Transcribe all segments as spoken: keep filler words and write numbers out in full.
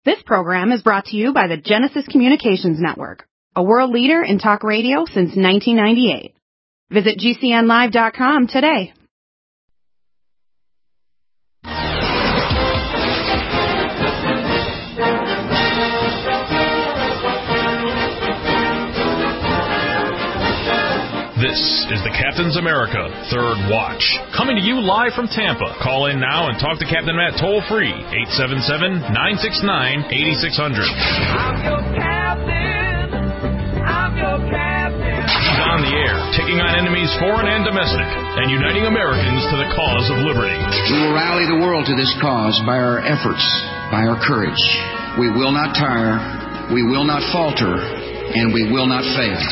This program is brought to you by the Genesis Communications Network, a world leader in talk radio since nineteen ninety-eight. Visit G C N live dot com today. This is the Captain's America Third Watch, coming to you live from Tampa. Call in now and talk to Captain Matt toll-free, eight seven seven, nine six nine, eight six zero zero. I'm your captain. I'm your captain. He's on the air, taking on enemies foreign and domestic, and uniting Americans to the cause of liberty. We will rally the world to this cause by our efforts, by our courage. We will not tire, we will not falter, and we will not fail.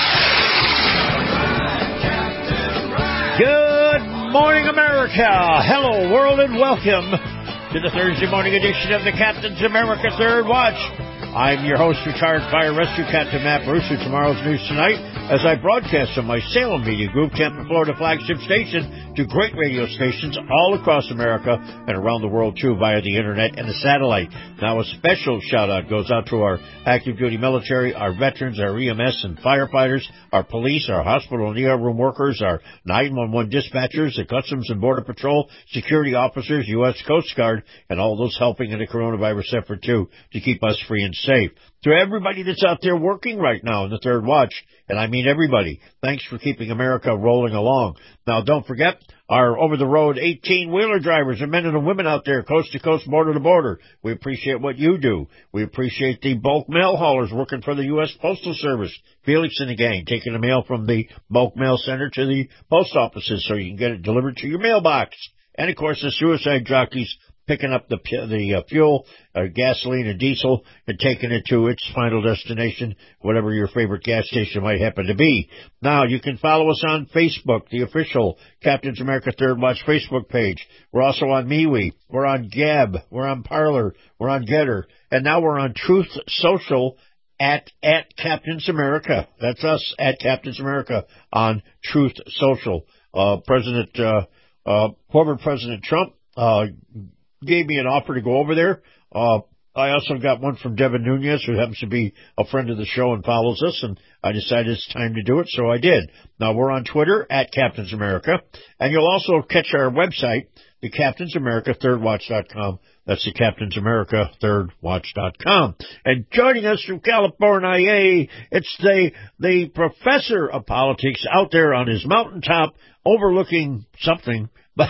Good morning, America. Hello, world, and welcome to the Thursday morning edition of the Captain's America Third Watch. I'm your host, retired fire rescue Captain Matt Bruce, with tomorrow's news tonight as I broadcast from my Salem Media Group, Tampa, Florida flagship station, to great radio stations all across America and around the world, too, via the Internet and the satellite. Now, a special shout-out goes out to our active-duty military, our veterans, our E M S and firefighters, our police, our hospital and E R room workers, our nine one one dispatchers, the Customs and Border Patrol, security officers, U S Coast Guard, and all those helping in the coronavirus effort, too, to keep us free and safe. To everybody that's out there working right now in the Third Watch, and I mean everybody, thanks for keeping America rolling along. Now, don't forget, our over-the-road eighteen-wheeler drivers and men and women out there, coast to coast, border to border. We appreciate what you do. We appreciate the bulk mail haulers working for the U S Postal Service, Felix and the gang, taking the mail from the bulk mail center to the post offices so you can get it delivered to your mailbox. And, of course, the suicide jockeys picking up the the uh, fuel, uh, gasoline, and diesel, and taking it to its final destination, whatever your favorite gas station might happen to be. Now, you can follow us on Facebook, the official Captain's America Third Watch Facebook page. We're also on MeWe. We're on Gab. We're on Parler. We're on Getter. And now we're on Truth Social at at Captain's America. That's us, at Captain's America, on Truth Social. Uh, President, uh, uh, former President Trump, uh, gave me an offer to go over there. Uh, I also got one from Devin Nunes, who happens to be a friend of the show and follows us, and I decided it's time to do it, so I did. Now, we're on Twitter, at Captain's America, and you'll also catch our website, the Captain's America Third Watch dot com. That's the Captain's America Third Watch dot com. And joining us from California, it's the, the professor of politics out there on his mountaintop overlooking something, but...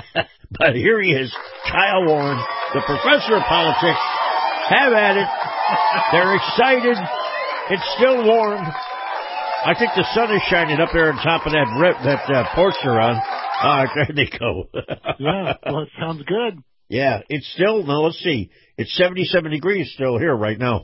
But here he is, Kyle Warren, the professor of politics. Have at it. They're excited. It's still warm. I think the sun is shining up there on top of that rip, that uh, porch they're on. All right, there they go. Yeah, well, it sounds good. Yeah, it's still, now let's see, it's seventy-seven degrees still here right now.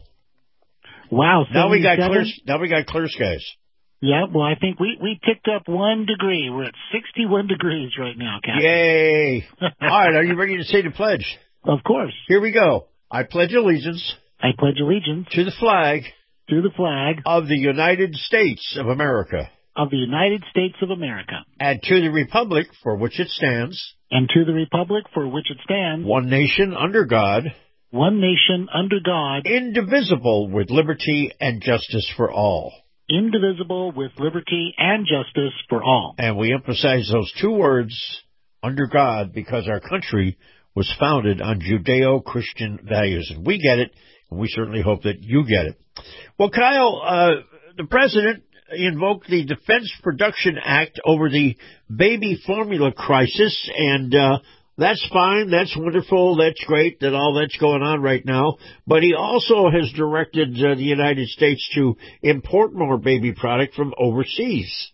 Wow, now we got clear. Now we got clear skies. Yeah, well, I think we, we ticked up one degree. We're at sixty-one degrees right now, Captain. Yay. All right, are you ready to say the pledge? Of course. Here we go. I pledge allegiance. I pledge allegiance. To the flag. To the flag. Of the United States of America. Of the United States of America. And to the republic for which it stands. And to the republic for which it stands. One nation under God. One nation under God. Indivisible with liberty and justice for all. Indivisible with liberty and justice for all. And we emphasize those two words, under God, because our country was founded on Judeo-Christian values. And we get it, and we certainly hope that you get it. Well, Kyle, uh, the president invoked the Defense Production Act over the baby formula crisis, and uh that's fine, that's wonderful, that's great, that all that's going on right now. But he also has directed uh, the United States to import more baby product from overseas.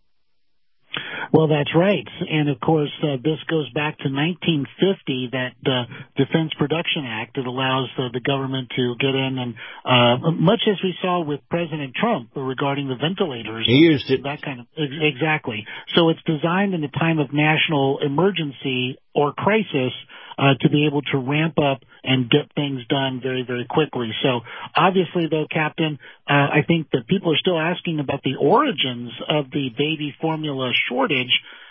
Well, that's right. And, of course, uh, this goes back to nineteen fifty, that uh, Defense Production Act that allows uh, the government to get in and, uh, much as we saw with President Trump regarding the ventilators. He used it. That kind of, exactly. So it's designed in a time of national emergency or crisis uh, to be able to ramp up and get things done very, very quickly. So obviously, though, Captain, uh, I think that people are still asking about the origins of the baby formula shortage.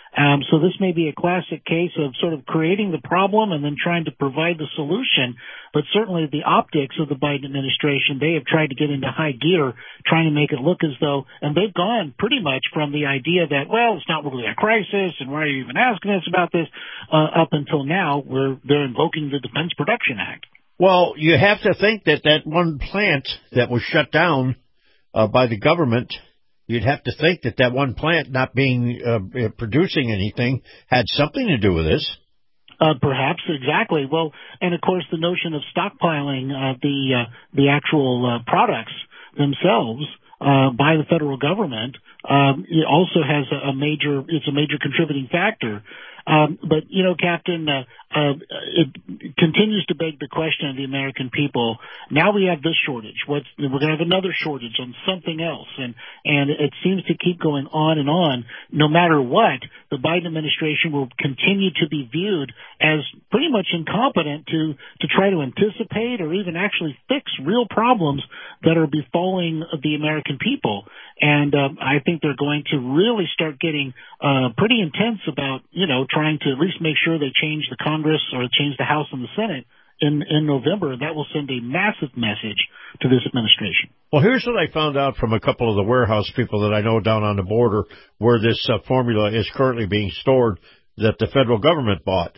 Um, so this may be a classic case of sort of creating the problem and then trying to provide the solution. But certainly the optics of the Biden administration, they have tried to get into high gear, trying to make it look as though, and they've gone pretty much from the idea that, well, it's not really a crisis, and why are you even asking us about this, uh, up until now, where they're invoking the Defense Production Act. Well, you have to think that that one plant that was shut down uh, by the government, you'd have to think that that one plant not being uh, producing anything had something to do with this. Uh, perhaps, exactly. Well, and of course, the notion of stockpiling uh, the uh, the actual uh, products themselves uh, by the federal government um, it also has a, a major. It's a major contributing factor. Um, but, you know, Captain, uh, uh, it continues to beg the question of the American people. Now we have this shortage. What's, we're going to have another shortage on something else. And, and it seems to keep going on and on. No matter what, the Biden administration will continue to be viewed as pretty much incompetent to, to try to anticipate or even actually fix real problems that are befalling the American people. And uh, I think they're going to really start getting uh, pretty intense about, you know, trying to at least make sure they change the Congress or change the House and the Senate in, in November. And that will send a massive message to this administration. Well, here's what I found out from a couple of the warehouse people that I know down on the border where this uh, formula is currently being stored that the federal government bought.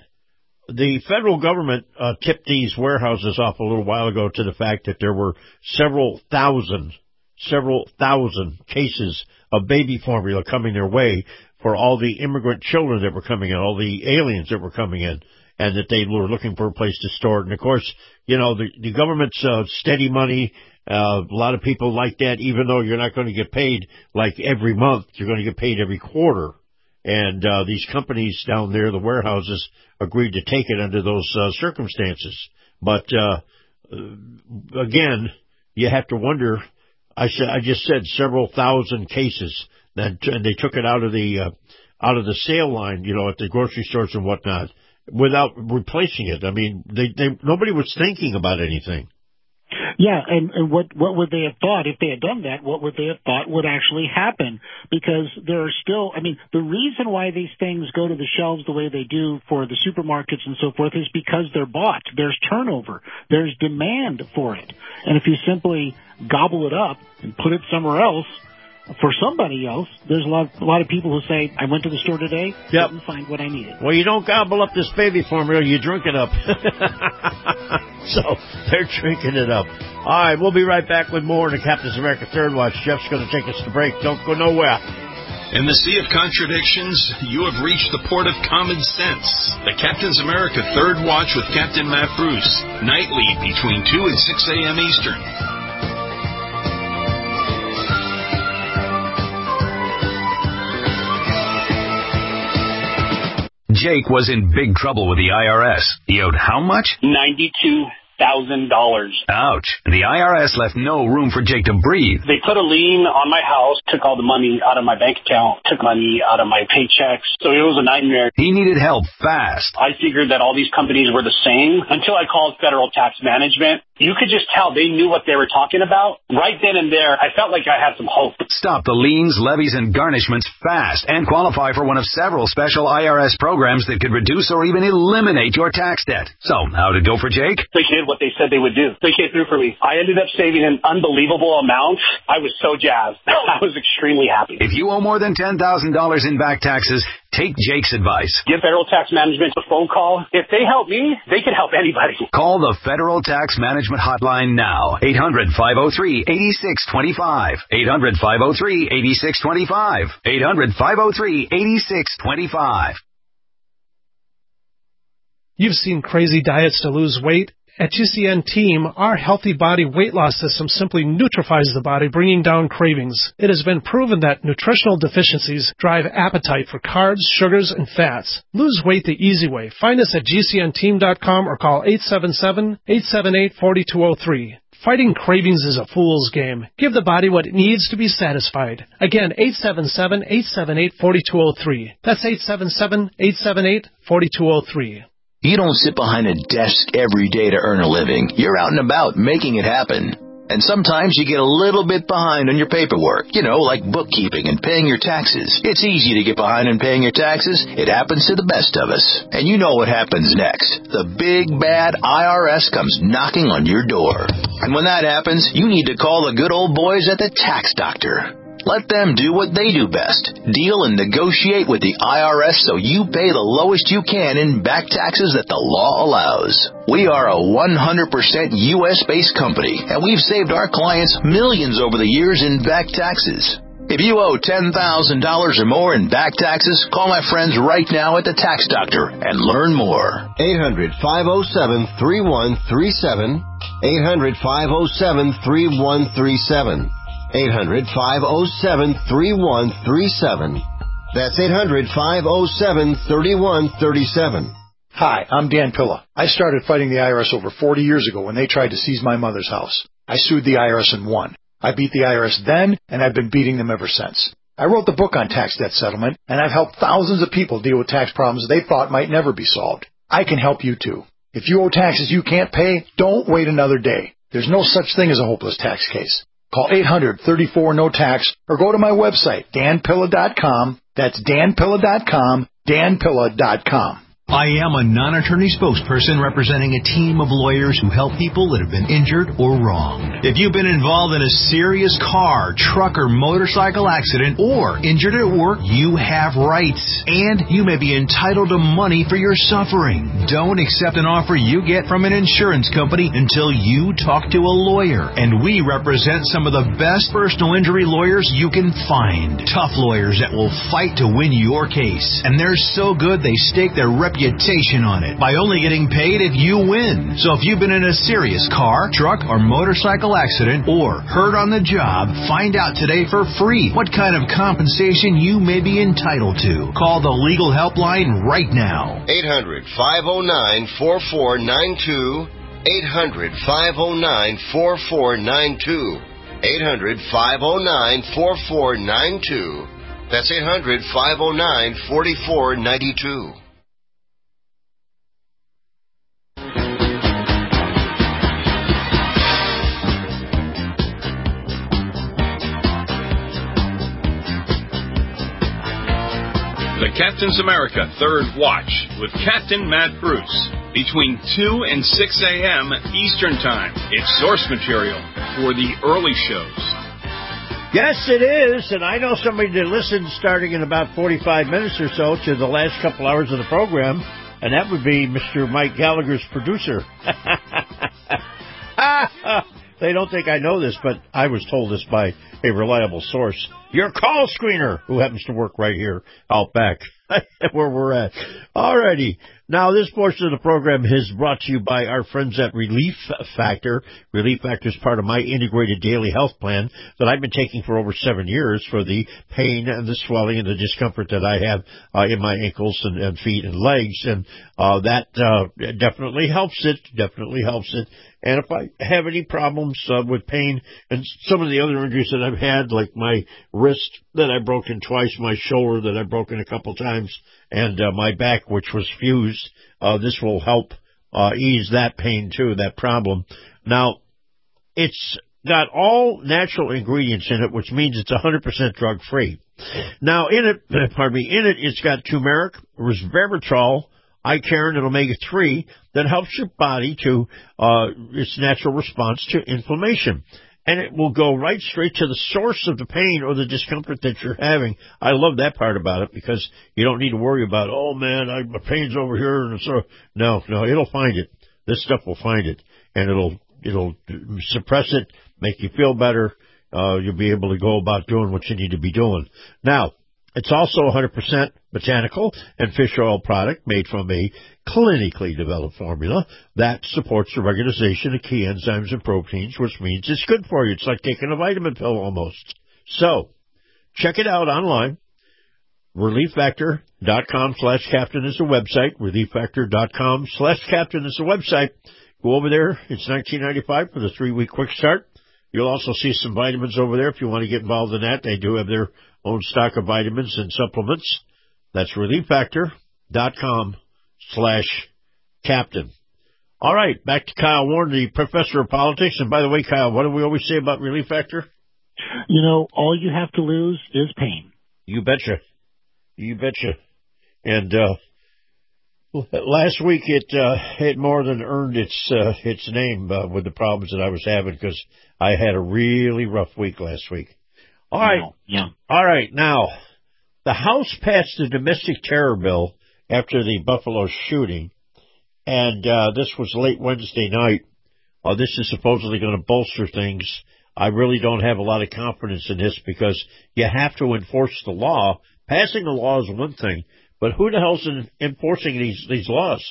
The federal government uh, tipped these warehouses off a little while ago to the fact that there were several thousand several thousand cases of baby formula coming their way for all the immigrant children that were coming in, all the aliens that were coming in, and that they were looking for a place to store it. And, of course, you know, the, the government's uh, steady money. Uh, a lot of people like that, even though you're not going to get paid like every month. You're going to get paid every quarter. And uh, these companies down there, the warehouses, agreed to take it under those uh, circumstances. But, uh, again, you have to wonder. I said, I just said several thousand cases, that, and they took it out of the uh, out of the sale line, you know, at the grocery stores and whatnot, without replacing it. I mean, they, they nobody was thinking about anything. Yeah, and, and what what would they have thought if they had done that? What would they have thought would actually happen? Because there are still, I mean, the reason why these things go to the shelves the way they do for the supermarkets and so forth is because they're bought. There's turnover. There's demand for it. And if you simply gobble it up and put it somewhere else, for somebody else, there's a lot, a lot of people who say, I went to the store today, yep. didn't find what I needed. Well, you don't gobble up this baby formula, you drink it up. So, they're drinking it up. All right, we'll be right back with more in the Captain's America Third Watch. Jeff's going to take us to break. Don't go nowhere. In the sea of contradictions, you have reached the port of common sense. The Captain's America Third Watch with Captain Matt Bruce, nightly between two and six a.m. Eastern. Jake was in big trouble with the I R S. He owed how much? ninety-two thousand dollars. Ouch. The I R S left no room for Jake to breathe. They put a lien on my house, took all the money out of my bank account, took money out of my paychecks. So it was a nightmare. He needed help fast. I figured that all these companies were the same until I called Federal Tax Management. You could just tell they knew what they were talking about. Right then and there, I felt like I had some hope. Stop the liens, levies, and garnishments fast and qualify for one of several special I R S programs that could reduce or even eliminate your tax debt. So, how'd it go for Jake? They did what they said they would do. They came through for me. I ended up saving an unbelievable amount. I was so jazzed. I was extremely happy. If you owe more than ten thousand dollars in back taxes, take Jake's advice. Give Federal Tax Management a phone call. If they help me, they can help anybody. Call the Federal Tax Management Hotline now. eight hundred, five oh three, eight six two five. eight hundred, five oh three, eight six two five. eight hundred, five oh three, eight six two five. You've seen crazy diets to lose weight. At G C N Team, our Healthy Body Weight Loss System simply neutralizes the body, bringing down cravings. It has been proven that nutritional deficiencies drive appetite for carbs, sugars, and fats. Lose weight the easy way. Find us at G C N team dot com or call eight seven seven, eight seven eight, four two zero three. Fighting cravings is a fool's game. Give the body what it needs to be satisfied. Again, eight seven seven, eight seven eight, four two zero three. That's eight seven seven, eight seven eight, four two zero three. You don't sit behind a desk every day to earn a living. You're out and about making it happen. And sometimes you get a little bit behind on your paperwork, you know, like bookkeeping and paying your taxes. It's easy to get behind in paying your taxes. It happens to the best of us. And you know what happens next. The big, bad I R S comes knocking on your door. And when that happens, you need to call the good old boys at the Tax Doctor. Let them do what they do best. Deal and negotiate with the I R S so you pay the lowest you can in back taxes that the law allows. We are a one hundred percent U S-based company, and we've saved our clients millions over the years in back taxes. If you owe ten thousand dollars or more in back taxes, call my friends right now at the Tax Doctor and learn more. eight hundred, five oh seven, three one three seven. eight hundred, five oh seven, three one three seven. eight hundred, five oh seven, three one three seven. That's eight hundred, five oh seven, three one three seven. Hi, I'm Dan Pilla. I started fighting the I R S over forty years ago when they tried to seize my mother's house. I sued the I R S and won. I beat the I R S then, and I've been beating them ever since. I wrote the book on tax debt settlement, and I've helped thousands of people deal with tax problems they thought might never be solved. I can help you too. If you owe taxes you can't pay, don't wait another day. There's no such thing as a hopeless tax case. Call eight hundred, thirty-four, no tax or go to my website, dan pilla dot com. That's dan pilla dot com, dan pilla dot com. I am a non-attorney spokesperson representing a team of lawyers who help people that have been injured or wronged. If you've been involved in a serious car, truck, or motorcycle accident or injured at work, you have rights, and you may be entitled to money for your suffering. Don't accept an offer you get from an insurance company until you talk to a lawyer, and we represent some of the best personal injury lawyers you can find. Tough lawyers that will fight to win your case, and they're so good they stake their reputation on it by only getting paid if you win. So if you've been in a serious car, truck, or motorcycle accident or hurt on the job, find out today for free what kind of compensation you may be entitled to. Call the legal helpline right now. eight hundred, five oh nine, four four nine two. eight hundred, five oh nine, four four nine two. eight hundred, five oh nine, four four nine two. That's eight hundred, five oh nine, four four nine two. The Captain's America Third Watch with Captain Matt Bruce. Between two and six a.m. Eastern Time. It's source material for the early shows. Yes, it is, and I know somebody that listens starting in about forty-five minutes or so to the last couple hours of the program, and that would be Mister Mike Gallagher's producer. They don't think I know this, but I was told this by a reliable source. Your call screener, who happens to work right here out back where we're at. Alrighty. Now, this portion of the program is brought to you by our friends at Relief Factor. Relief Factor is part of my integrated daily health plan that I've been taking for over seven years for the pain and the swelling and the discomfort that I have uh, in my ankles and, and feet and legs. And uh, that uh, definitely helps it, definitely helps it. And if I have any problems uh, with pain and some of the other injuries that I've had, like my wrist that I've broken twice, my shoulder that I've broken a couple times, and uh, my back, which was fused, uh, this will help uh, ease that pain too, that problem. Now, it's got all natural ingredients in it, which means it's one hundred percent drug-free. Now, in it, pardon me, in it, it's got turmeric, resveratrol, icaron, and omega three that helps your body to uh, its natural response to inflammation. And it will go right straight to the source of the pain or the discomfort that you're having. I love that part about it because you don't need to worry about, oh, man, I, my pain's over here. And so, no, no, it'll find it. This stuff will find it, and it'll it'll suppress it, make you feel better. Uh, you'll be able to go about doing what you need to be doing. Now, it's also one hundred percent botanical and fish oil product made from a clinically developed formula that supports the regulation of key enzymes and proteins, which means it's good for you. It's like taking a vitamin pill almost. So, check it out online. relief factor dot com slash captain is the website. relief factor dot com slash captain is the website. Go over there. It's nineteen ninety-five for the three-week quick start. You'll also see some vitamins over there if you want to get involved in that. They do have their own stock of vitamins and supplements. That's relief factor dot com slash captain. All right, back to Kyle Warren, the professor of politics. And by the way, Kyle, what do we always say about Relief Factor? You know, all you have to lose is pain. You betcha. You betcha. And uh, last week it uh, it more than earned its uh, its name uh, with the problems that I was having because I had a really rough week last week. All right. Yeah. All right. Now, the House passed the domestic terror bill after the Buffalo shooting. And uh, this was late Wednesday night. Uh, this is supposedly going to bolster things. I really don't have a lot of confidence in this because you have to enforce the law. Passing a law is one thing, but who the hell's in, enforcing these these laws?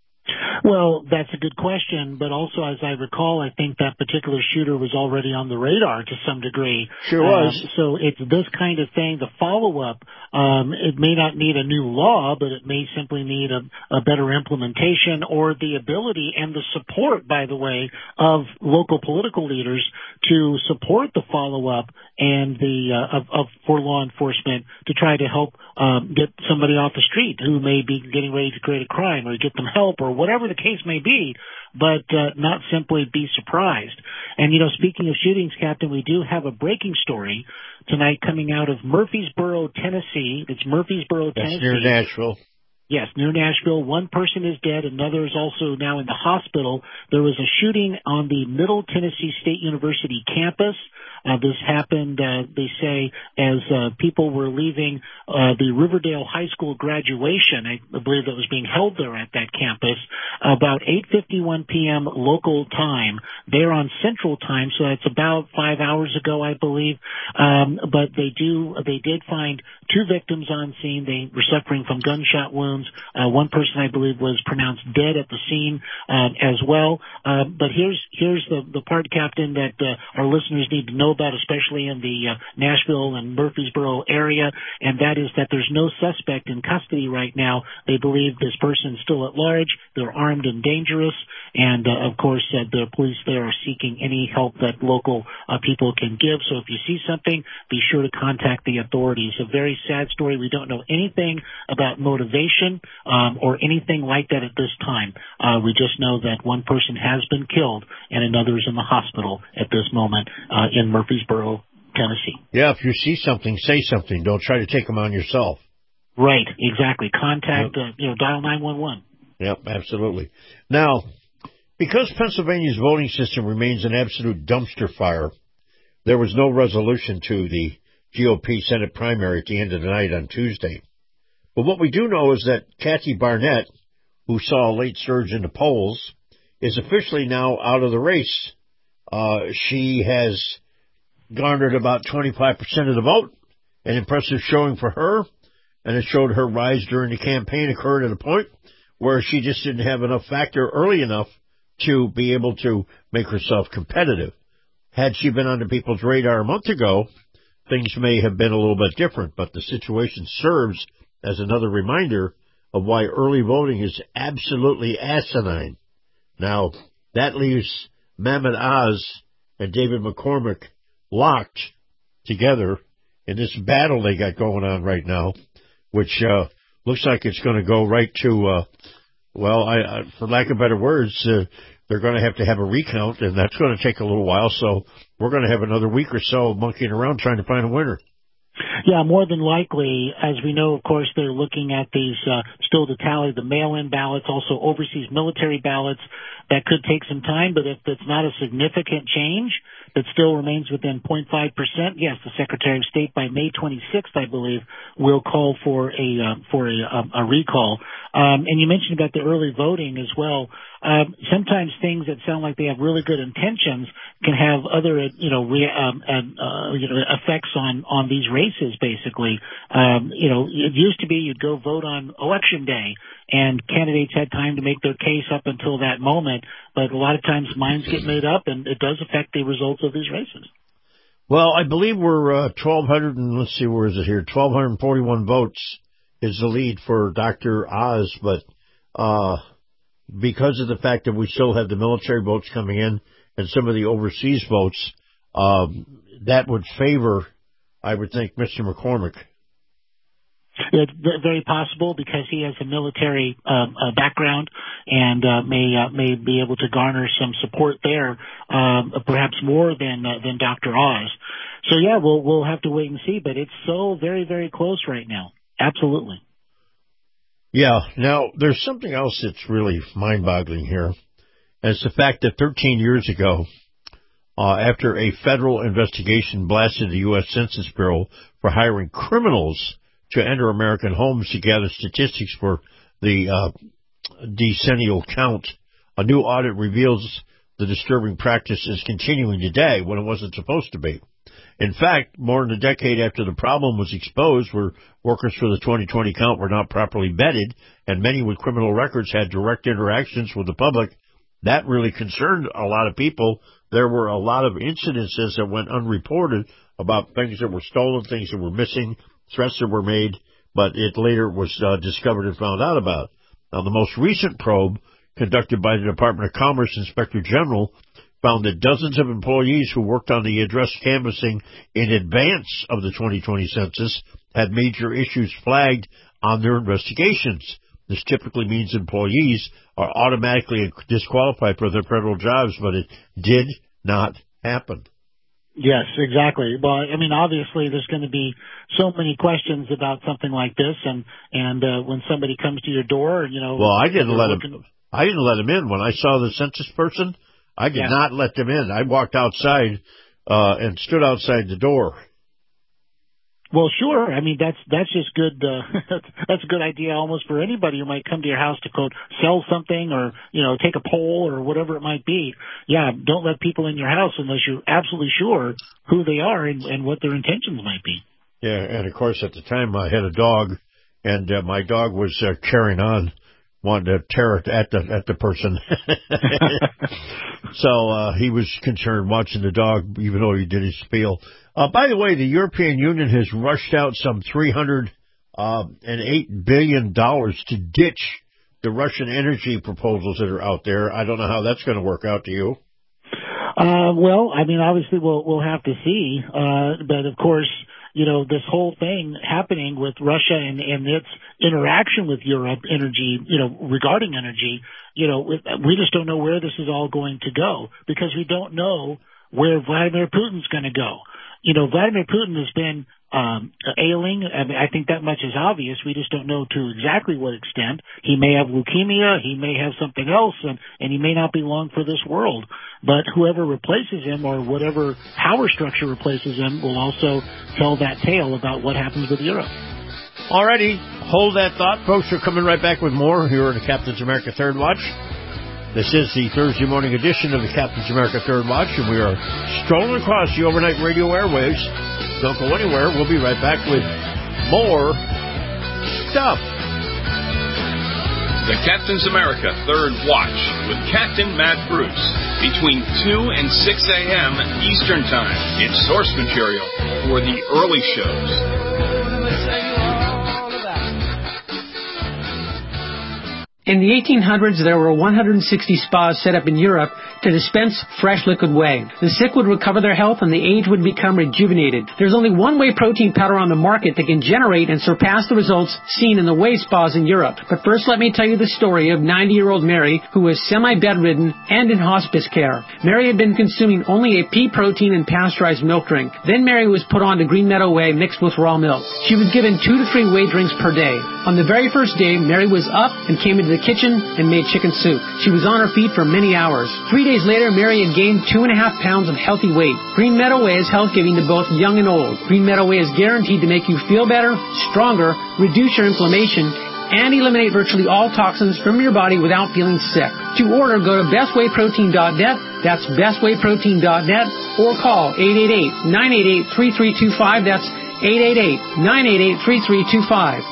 Well, that's a good question, but also, as I recall, I think that particular shooter was already on the radar to some degree. Sure was. Um, so it's this kind of thing, the follow-up, um, it may not need a new law, but it may simply need a, a better implementation or the ability and the support, by the way, of local political leaders to support the follow-up and the uh, of, of for law enforcement to try to help um, get somebody off the street who may be getting ready to create a crime or get them help or whatever the case may be, but uh, not simply be surprised. And, you know, speaking of shootings, Captain, we do have a breaking story tonight coming out of Murfreesboro, Tennessee. It's Murfreesboro, That's Tennessee. near Nashville. Yes, near Nashville. One person is dead. Another is also now in the hospital. There was a shooting on the Middle Tennessee State University campus. Uh, this happened, uh, they say, as uh, people were leaving uh, the Riverdale High School graduation. I believe that was being held there at that campus about eight fifty-one p.m. local time. They're on Central Time, so that's about five hours ago, I believe. Um, but they do, they did find two victims on scene. They were suffering from gunshot wounds. Uh, one person, I believe, was pronounced dead at the scene uh, as well. Uh, but here's here's the the part, Captain, that uh, our listeners need to know about, especially in the uh, Nashville and Murfreesboro area, and that is that there's no suspect in custody right now. They believe this person's still at large. They're armed and dangerous, and uh, of course, uh, the police there are seeking any help that local uh, people can give. So if you see something, be sure to contact the authorities. A very sad story. We don't know anything about motivation um, or anything like that at this time. Uh, we just know that one person has been killed and another is in the hospital at this moment uh, in Murfreesboro, Tennessee. Yeah, if you see something, say something. Don't try to take them on yourself. Right, exactly. Contact, Yep. uh, you know, dial nine one one. Yep, absolutely. Now, because Pennsylvania's voting system remains an absolute dumpster fire, there was no resolution to the G O P Senate primary at the end of the night on Tuesday. But what we do know is that Kathy Barnett, who saw a late surge in the polls, is officially now out of the race. Uh, she has garnered about twenty-five percent of the vote, an impressive showing for her, and it showed her rise during the campaign occurred at a point where she just didn't have enough factor early enough to be able to make herself competitive. Had she been on the people's radar a month ago, things may have been a little bit different, but the situation serves as another reminder of why early voting is absolutely asinine. Now, that leaves Mehmet Oz and David McCormick locked together in this battle they got going on right now, which uh, looks like it's going to go right to, uh, well, I, I, for lack of better words, uh, they're going to have to have a recount, and that's going to take a little while, so we're going to have another week or so monkeying around trying to find a winner. Yeah, more than likely. As we know, of course, they're looking at these uh, still to tally the mail-in ballots, also overseas military ballots. That could take some time, but if it's not a significant change, that still remains within zero point five percent, yes, the Secretary of State by May twenty-sixth, I believe, will call for a uh, for a, um, a recall. Um, and you mentioned about the early voting as well. Um, sometimes things that sound like they have really good intentions can have other, you know, re, um, uh, you know, effects on on these races. Basically, um, you know, it used to be you'd go vote on election day, and candidates had time to make their case up until that moment. But a lot of times minds get made up, and it does affect the results of these races. Well, I believe we're uh, twelve hundred, and let's see, where is it here? twelve forty-one votes is the lead for Doctor Oz, but uh, because of the fact that we still have the military votes coming in and some of the overseas votes, um, that would favor, I would think, Mister McCormick. It's very possible because he has a military um, uh, background and uh, may uh, may be able to garner some support there, um, perhaps more than uh, than Doctor Oz. So yeah, we'll we'll have to wait and see. But it's so very very close right now. Absolutely. Yeah. Now there's something else that's really mind-boggling here, and it's the fact that thirteen years ago, uh, after a federal investigation blasted the U S Census Bureau for hiring criminals to enter American homes to gather statistics for the uh, decennial count, a new audit reveals the disturbing practice is continuing today when it wasn't supposed to be. In fact, more than a decade after the problem was exposed, where workers for the twenty twenty count were not properly vetted and many with criminal records had direct interactions with the public, that really concerned a lot of people. There were a lot of incidences that went unreported about things that were stolen, things that were missing, threats that were made, but it later was uh, discovered and found out about. Now, the most recent probe, conducted by the Department of Commerce Inspector General, found that dozens of employees who worked on the address canvassing in advance of the twenty twenty census had major issues flagged on their investigations. This typically means employees are automatically disqualified for their federal jobs, but it did not happen. Yes, exactly. Well, I mean, obviously, there's going to be so many questions about something like this, and and uh, when somebody comes to your door, you know. Well, I didn't let looking... him. I didn't let him in when I saw the census person. I did yeah. not let them in. I walked outside uh, and stood outside the door. Well, sure. I mean, that's that's just good. Uh, that's a good idea almost for anybody who might come to your house to, quote, sell something or, you know, take a poll or whatever it might be. Yeah, don't let people in your house unless you're absolutely sure who they are and, and what their intentions might be. Yeah, and, of course, at the time I had a dog, and uh, my dog was uh, carrying on, wanted to tear it at the, at the person. So uh, he was concerned watching the dog, even though he did his spiel. Uh, by the way, the European Union has rushed out some three hundred eight billion dollars to ditch the Russian energy proposals that are out there. I don't know how that's going to work out to you. Uh, well, I mean, obviously we'll, we'll have to see. Uh, but of course, you know, this whole thing happening with Russia and, and its interaction with Europe, energy, you know, regarding energy, you know, we just don't know where this is all going to go because we don't know where Vladimir Putin's going to go. You know, Vladimir Putin has been um, ailing. I mean, I think that much is obvious. We just don't know to exactly what extent. He may have leukemia. He may have something else, and, and he may not be long for this world. But whoever replaces him or whatever power structure replaces him will also tell that tale about what happens with Europe. Alrighty, hold that thought. Folks, we're coming right back with more here on the Captain's America Third Watch. This is the Thursday morning edition of the Captain's America Third Watch, and we are strolling across the overnight radio airwaves. Don't go anywhere. We'll be right back with more stuff. The Captain's America Third Watch with Captain Matt Bruce between two and six a.m. Eastern Time. It's source material for the early shows. In the eighteen hundreds, there were one hundred sixty spas set up in Europe to dispense fresh liquid whey. The sick would recover their health and the aged would become rejuvenated. There's only one whey protein powder on the market that can generate and surpass the results seen in the whey spas in Europe. But first, let me tell you the story of ninety-year-old Mary, who was semi-bedridden and in hospice care. Mary had been consuming only a pea protein and pasteurized milk drink. Then Mary was put on to Green Meadow Whey mixed with raw milk. She was given two to three whey drinks per day. On the very first day, Mary was up and came into the kitchen and made chicken soup. She was on her feet for many hours. Three days later, Mary had gained two and a half pounds of healthy weight. Green Meadow Whey is health-giving to both young and old. Green Meadow Whey is guaranteed to make you feel better, stronger, reduce your inflammation, and eliminate virtually all toxins from your body without feeling sick. To order, go to best whey protein dot net. That's best whey protein dot net, or call eight eight eight, nine eight eight, three three two five. That's eight eight eight, nine eight eight, three three two five.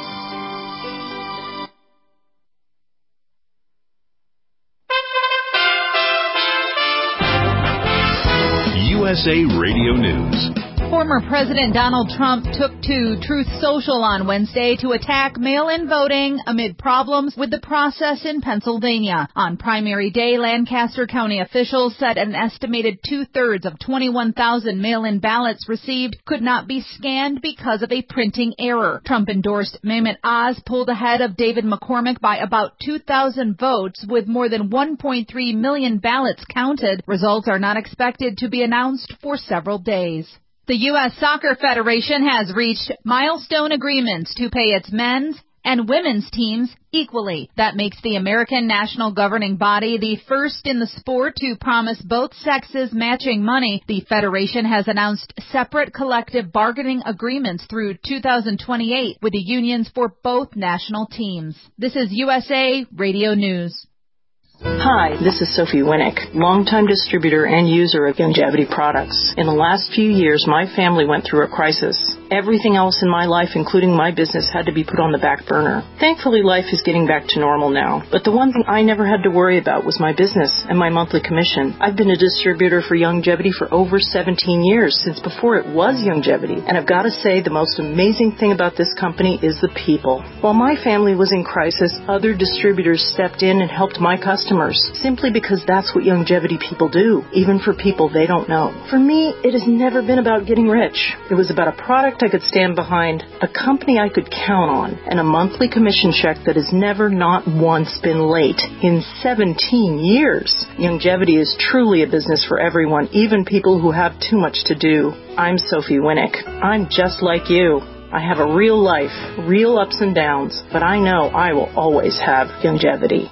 U S A Radio News. Former President Donald Trump took to Truth Social on Wednesday to attack mail-in voting amid problems with the process in Pennsylvania. On primary day, Lancaster County officials said an estimated two-thirds of twenty-one thousand mail-in ballots received could not be scanned because of a printing error. Trump-endorsed Mehmet Oz pulled ahead of David McCormick by about two thousand votes, with more than one point three million ballots counted. Results are not expected to be announced for several days. The U S Soccer Federation has reached milestone agreements to pay its men's and women's teams equally. That makes the American national governing body the first in the sport to promise both sexes matching money. The Federation has announced separate collective bargaining agreements through two thousand twenty-eight with the unions for both national teams. This is U S A Radio News. Hi, this is Sophie Winnick, longtime distributor and user of Youngevity products. In the last few years, my family went through a crisis. Everything else in my life, including my business, had to be put on the back burner. Thankfully, life is getting back to normal now. But the one thing I never had to worry about was my business and my monthly commission. I've been a distributor for Youngevity for over seventeen years, since before it was Youngevity. And I've got to say, the most amazing thing about this company is the people. While my family was in crisis, other distributors stepped in and helped my customers, simply because that's what Youngevity people do, even for people they don't know. For me, it has never been about getting rich. It was about a product I could stand behind, a company I could count on, and a monthly commission check that has never not once been late in seventeen years. Youngevity is truly a business for everyone, even people who have too much to do. I'm Sophie Winnick. I'm just like you. I have a real life, real ups and downs, but I know I will always have Youngevity.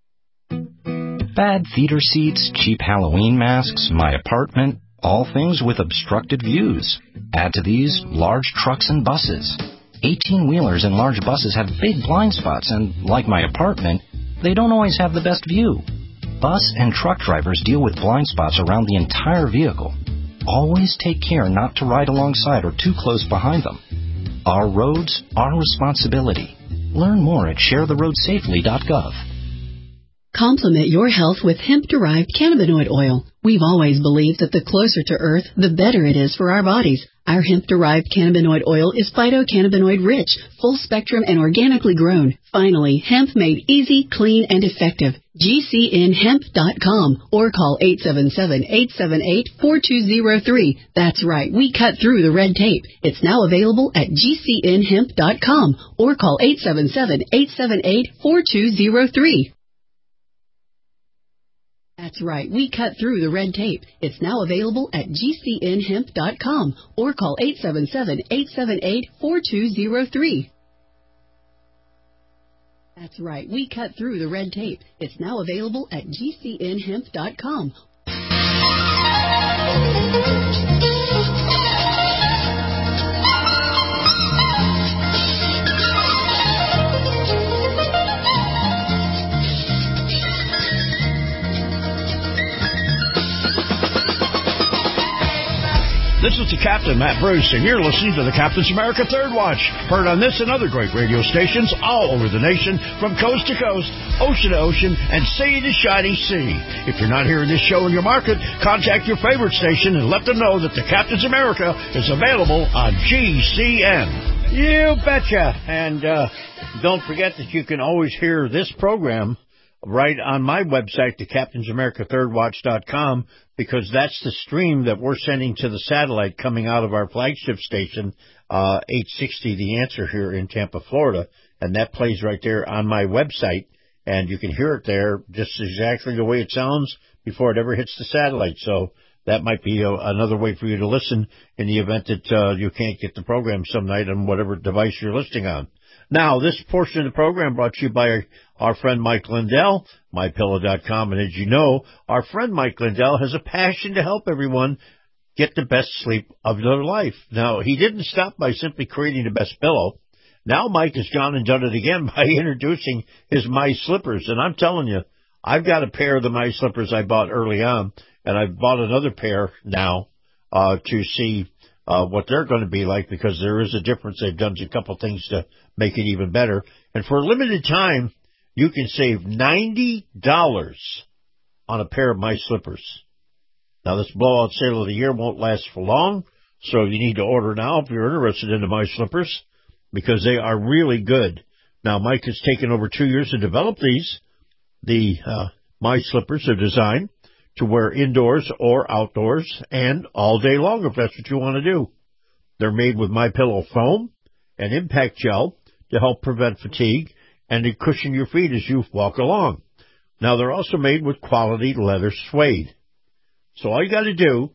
Bad theater seats, cheap Halloween masks, my apartment, all things with obstructed views. Add to these large trucks and buses. eighteen-wheelers and large buses have big blind spots, and like my apartment, they don't always have the best view. Bus and truck drivers deal with blind spots around the entire vehicle. Always take care not to ride alongside or too close behind them. Our roads, our responsibility. Learn more at share the road safely dot gov. Complement your health with hemp-derived cannabinoid oil. We've always believed that the closer to Earth, the better it is for our bodies. Our hemp-derived cannabinoid oil is phytocannabinoid-rich, full-spectrum, and organically grown. Finally, hemp made easy, clean, and effective. G C N hemp dot com or call eight seven seven, eight seven eight, four two zero three. That's right, we cut through the red tape. It's now available at G C N hemp dot com or call eight seven seven, eight seven eight, four two zero three. That's right, we cut through the red tape. It's now available at G C N hemp dot com or call eight seven seven, eight seven eight, four two zero three. That's right, we cut through the red tape. It's now available at G C N hemp dot com. This is the Captain, Matt Bruce, and you're listening to the Captain's America Third Watch. Heard on this and other great radio stations all over the nation, from coast to coast, ocean to ocean, and sea to shining sea. If you're not hearing this show in your market, contact your favorite station and let them know that the Captain's America is available on G C N. You betcha. And uh, don't forget that you can always hear this program right on my website, the captains america third watch dot com, because that's the stream that we're sending to the satellite coming out of our flagship station, uh, eight sixty The Answer here in Tampa, Florida. And that plays right there on my website, and you can hear it there just exactly the way it sounds before it ever hits the satellite. So that might be a, another way for you to listen in the event that uh, you can't get the program some night on whatever device you're listening on. Now, this portion of the program brought to you by our friend Mike Lindell, my pillow dot com. And as you know, our friend Mike Lindell has a passion to help everyone get the best sleep of their life. Now, he didn't stop by simply creating the best pillow. Now Mike has gone and done it again by introducing his My Slippers. And I'm telling you, I've got a pair of the My Slippers I bought early on, and I've bought another pair now uh, to see uh, what they're going to be like, because there is a difference. They've done a couple things to make it even better. And for a limited time, you can save ninety dollars on a pair of My Slippers. Now, this blowout sale of the year won't last for long, So you need to order now if you're interested in the My Slippers, because they are really good. Now, Mike has taken over two years to develop these. The uh, My Slippers are designed to wear indoors or outdoors and all day long if that's what you want to do. They're made with MyPillow foam and impact gel to help prevent fatigue and to cushion your feet as you walk along. Now, they're also made with quality leather suede. So all you got to do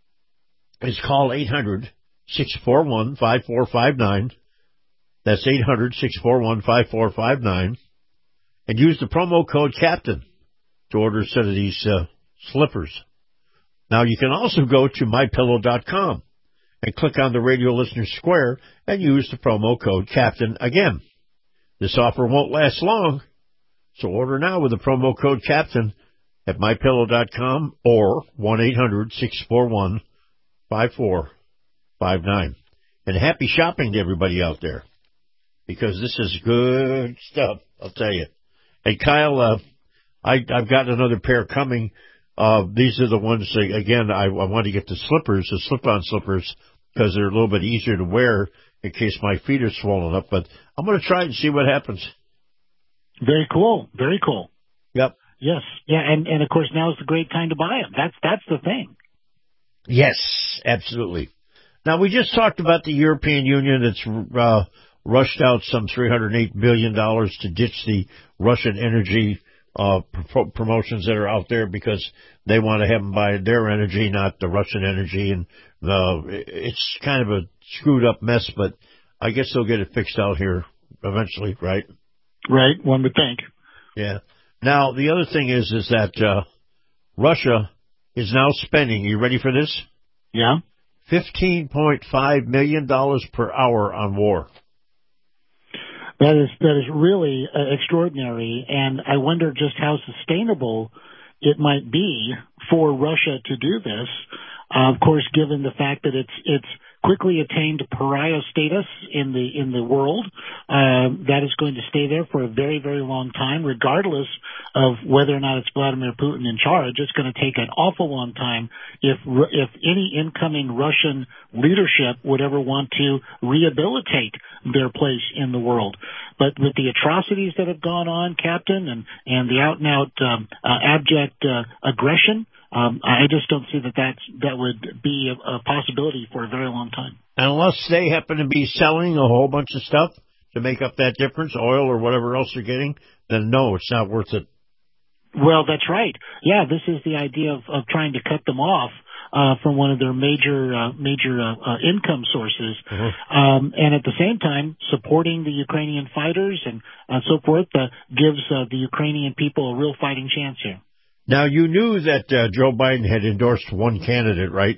is call eight hundred, six four one, five four five nine. That's eight hundred, six four one, five four five nine. And use the promo code CAPTAIN to order a set of these uh, slippers. Now, you can also go to my pillow dot com and click on the radio listener square and use the promo code CAPTAIN again. This offer won't last long, so order now with the promo code CAPTAIN at my pillow dot com or one eight hundred, six four one, five four five nine. And happy shopping to everybody out there, because this is good stuff, I'll tell you. Hey, Kyle, uh, I, I've got another pair coming. Uh, these are the ones, that, again, I, I want to get the slippers, the slip-on slippers, because they're a little bit easier to wear in case my feet are swollen up. But I'm going to try it and see what happens. Very cool. Very cool. Yep. Yes. Yeah, and, and of course, now is the great time to buy them. That's, that's the thing. Yes, absolutely. Now, we just talked about the European Union that's uh, rushed out some three hundred eight billion dollars to ditch the Russian energy uh, pro- promotions that are out there because they want to have them buy their energy, not the Russian energy. And uh, it's kind of a screwed up mess, but I guess they'll get it fixed out here eventually, right? Right, one would think. Yeah. Now, the other thing is, is that uh, Russia is now spending, you ready for this? Yeah. fifteen point five million dollars per hour on war. That is that is really uh, extraordinary, and I wonder just how sustainable it might be for Russia to do this. Uh, of course, given the fact that it's it's quickly attained pariah status in the in the world, uh, that is going to stay there for a very very long time, regardless of whether or not it's Vladimir Putin in charge. It's going to take an awful long time if if any incoming Russian leadership would ever want to rehabilitate their place in the world. But with the atrocities that have gone on, Captain, and and the out and out um, uh, abject uh, aggression, Um, I just don't see that that's, that would be a, a possibility for a very long time. Unless they happen to be selling a whole bunch of stuff to make up that difference, oil or whatever else they're getting, then no, it's not worth it. Well, that's right. Yeah, this is the idea of, of trying to cut them off uh, from one of their major uh, major uh, uh, income sources, mm-hmm. um, and at the same time supporting the Ukrainian fighters and uh, so forth uh, gives uh, the Ukrainian people a real fighting chance here. Now, you knew that uh, Joe Biden had endorsed one candidate, right?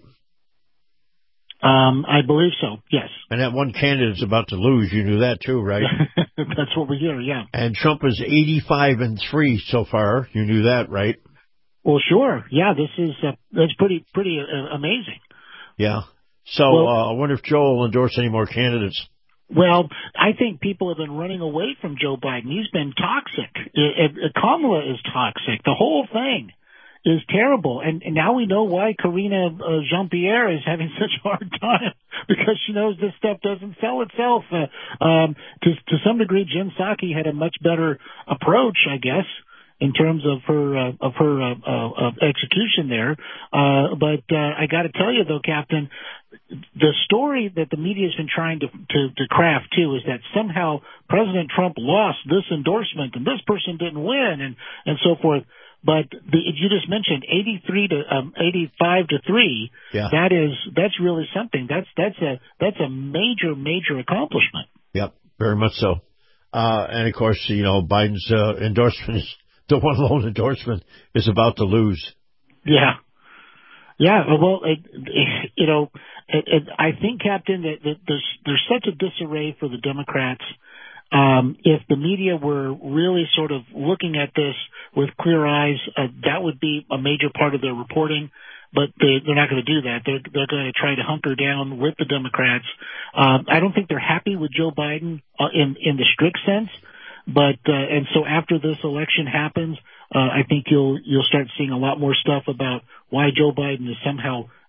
Um, I believe so, yes. And that one candidate's about to lose. You knew that too, right? That's what we hear, yeah. And Trump is eighty-five and three so far. You knew that, right? Well, sure. Yeah, this is uh, that's pretty pretty uh, amazing. Yeah. So well, uh, I wonder if Joe will endorse any more candidates. Well, I think people have been running away from Joe Biden. He's been toxic. It, it, Kamala is toxic. The whole thing is terrible. And, and now we know why Karina uh, Jean-Pierre is having such a hard time, because she knows this stuff doesn't sell itself. Uh, um, to, to some degree, Jen Psaki had a much better approach, I guess, in terms of her uh, of her uh, uh, execution there. Uh, but uh, I got to tell you, though, Captain, the story that the media has been trying to, to, to craft, too, is that somehow President Trump lost this endorsement and this person didn't win and, and so forth. But the, you just mentioned eighty-three to um, eighty-five to three. Yeah. That is that's really something. That's that's a that's a major major accomplishment. Yep, very much so. Uh, and of course, you know, Biden's uh, endorsement is the one lone endorsement is about to lose. Yeah. Yeah, well, it, it, you know, it, it, I think, Captain, that, that there's there's such a disarray for the Democrats. Um, if the media were really sort of looking at this with clear eyes, uh, that would be a major part of their reporting. But they, they're not going to do that. They're, they're going to try to hunker down with the Democrats. Um, I don't think they're happy with Joe Biden uh, in in the strict sense. But uh, and so after this election happens, uh, I think you'll you'll start seeing a lot more stuff about why Joe Biden is somehow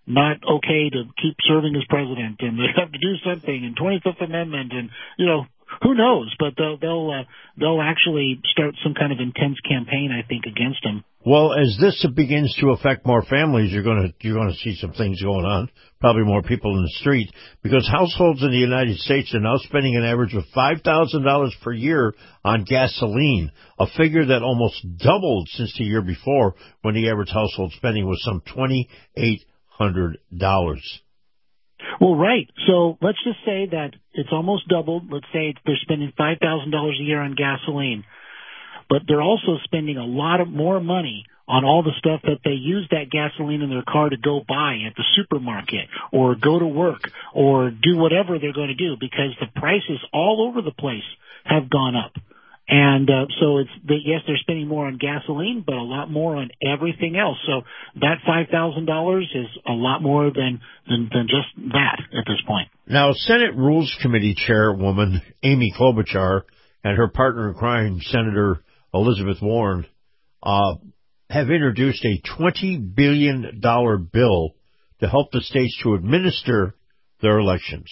not okay to keep serving as president, and they have to do something, and twenty-fifth Amendment, and, you know, who knows? But they'll they'll, uh, they'll actually start some kind of intense campaign, I think, against him. Well, as this begins to affect more families, you're going to you're going to see some things going on. Probably more people in the street, because households in the United States are now spending an average of five thousand dollars per year on gasoline, a figure that almost doubled since the year before, when the average household spending was some twenty-eight hundred dollars. Well, right. So let's just say that it's almost doubled. Let's say they're spending five thousand dollars a year on gasoline. But they're also spending a lot of more money on all the stuff that they use that gasoline in their car to go buy at the supermarket or go to work or do whatever they're going to do, because the prices all over the place have gone up. And uh, so it's the, yes, they're spending more on gasoline, but a lot more on everything else. So that five thousand dollars is a lot more than, than than just that at this point. Now, Senate Rules Committee Chairwoman Amy Klobuchar and her partner in crime, Senator Elizabeth Warren, uh, have introduced a twenty billion dollars bill to help the states to administer their elections.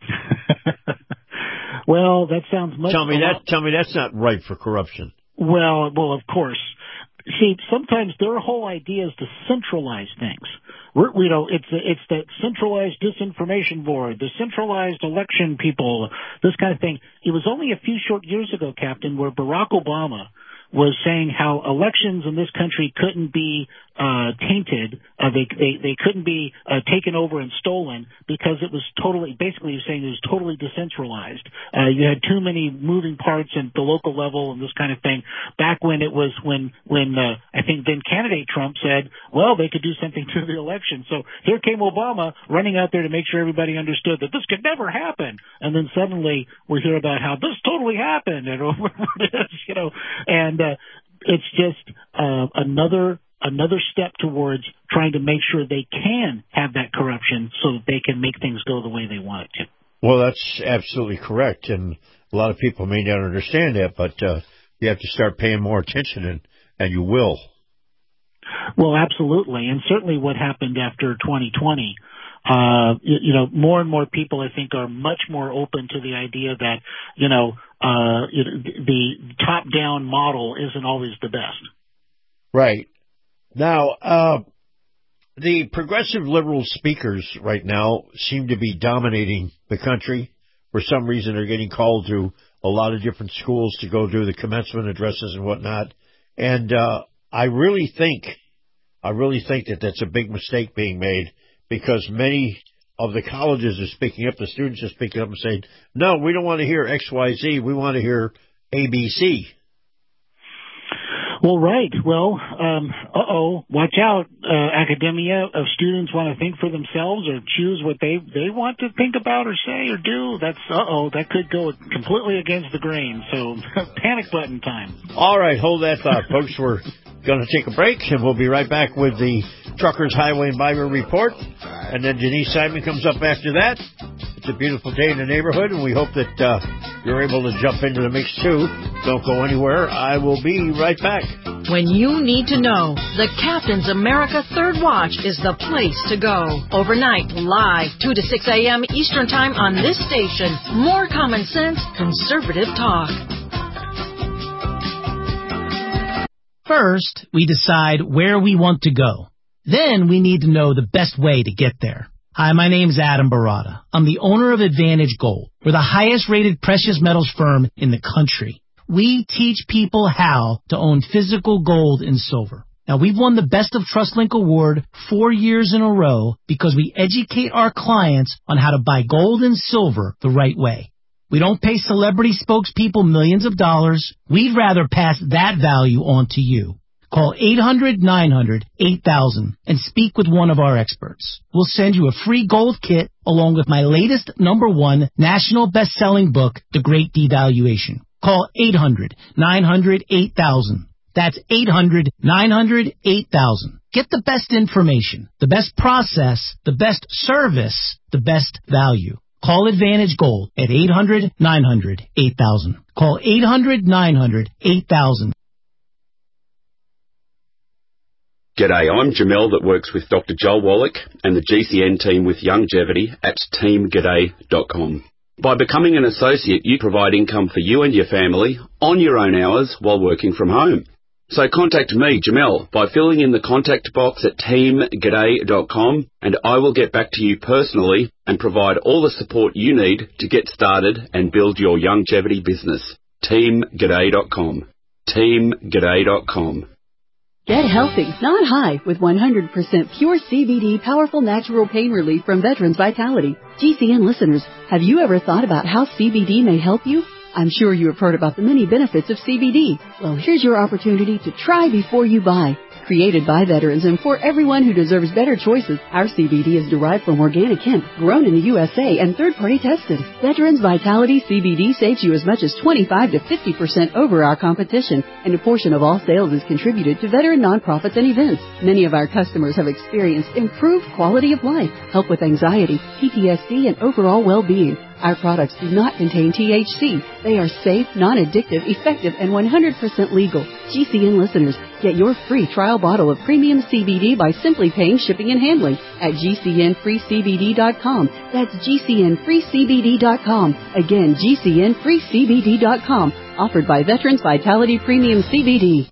Well, that sounds much. Tell me that. Tell me that's not ripe for corruption. Well, well, of course. See, sometimes their whole idea is to centralize things. We're, you know, it's it's that centralized disinformation board, the centralized election people, this kind of thing. It was only a few short years ago, Captain, where Barack Obama was saying how elections in this country couldn't be uh tainted, uh, they, they they couldn't be uh, taken over and stolen because it was totally, basically he was saying it was totally decentralized. Uh, you had too many moving parts at the local level and this kind of thing. Back when it was when when uh, I think then candidate Trump said, well, they could do something to the election. So here came Obama running out there to make sure everybody understood that this could never happen. And then suddenly we hear about how this totally happened and whatever it is, you know, and uh, it's just uh, another. another step towards trying to make sure they can have that corruption so that they can make things go the way they want it to. Well, that's absolutely correct, and a lot of people may not understand that, but uh, you have to start paying more attention, and, and you will. Well, absolutely, and certainly what happened after twenty twenty, uh, you, you know, more and more people, I think, are much more open to the idea that, you know, uh, the top-down model isn't always the best. Right. Now, uh, the progressive liberal speakers right now seem to be dominating the country. For some reason, they're getting called to a lot of different schools to go do the commencement addresses and whatnot. And uh, I really think, I really think that that's a big mistake being made, because many of the colleges are speaking up, the students are speaking up and saying, no, we don't want to hear X Y Z, we want to hear A B C. Well, right. Well, um, uh-oh, watch out, uh, academia. If students want to think for themselves or choose what they, they want to think about or say or do, that's, uh-oh, that could go completely against the grain. So panic button time. All right, hold that thought, folks. We're going to take a break, and we'll be right back with the Truckers, Highway, and Byway Report. And then Denise Simon comes up after that. It's a beautiful day in the neighborhood, and we hope that uh, you're able to jump into the mix, too. Don't go anywhere. I will be right back. When you need to know, the Captain's America Third Watch is the place to go. Overnight, live, two to six a.m. Eastern Time on this station. More common sense, conservative talk. First, we decide where we want to go. Then we need to know the best way to get there. Hi, my name's Adam Barada. I'm the owner of Advantage Gold. We're the highest-rated precious metals firm in the country. We teach people how to own physical gold and silver. Now, we've won the Best of TrustLink Award four years in a row because we educate our clients on how to buy gold and silver the right way. We don't pay celebrity spokespeople millions of dollars. We'd rather pass that value on to you. Call eight hundred nine hundred eight thousand and speak with one of our experts. We'll send you a free gold kit along with my latest number one national best-selling book, The Great Devaluation. Call eight hundred nine hundred eight thousand. That's eight hundred nine hundred eight thousand. Get the best information, the best process, the best service, the best value. Call Advantage Gold at eight hundred nine hundred eight thousand. Call eight hundred nine hundred eight thousand. G'day, I'm Jamel that works with Doctor Joel Wallach and the G C N team with Youngevity at team g'day dot com. By becoming an associate, you provide income for you and your family on your own hours while working from home. So contact me, Jamel, by filling in the contact box at team g'day dot com, and I will get back to you personally and provide all the support you need to get started and build your Youngevity business. team g'day dot com. team g'day dot com. Get healthy, not high, with one hundred percent pure C B D powerful natural pain relief from Veterans Vitality. G C N listeners, have you ever thought about how C B D may help you? I'm sure you have heard about the many benefits of C B D. Well, here's your opportunity to try before you buy. Created by veterans and for everyone who deserves better choices, our C B D is derived from organic hemp, grown in the U S A and third-party tested. Veterans Vitality C B D saves you as much as twenty-five to fifty percent over our competition, and a portion of all sales is contributed to veteran nonprofits and events. Many of our customers have experienced improved quality of life, help with anxiety, P T S D, and overall well-being. Our products do not contain T H C. They are safe, non-addictive, effective, and one hundred percent legal. G C N listeners, get your free trial bottle of premium C B D by simply paying shipping and handling at G C N free C B D dot com. That's G C N free C B D dot com. Again, G C N free C B D dot com. Offered by Veterans Vitality Premium C B D.